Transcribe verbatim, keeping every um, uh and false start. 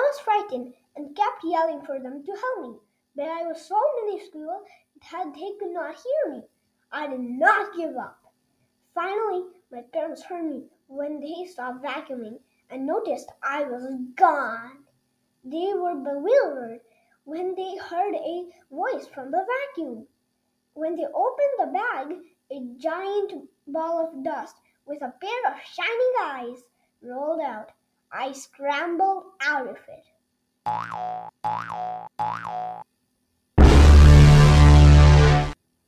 was frightened and kept yelling for them to help me, but I was so minuscule that they could not hear me. I did not give up. Finally, my parents heard me when they stopped vacuuming and noticed I was gone. They were bewildered when they heard a voice from the vacuum. When they opened the bag, a giant ball of dust with a pair of shining eyes rolled out. I scrambled out of it.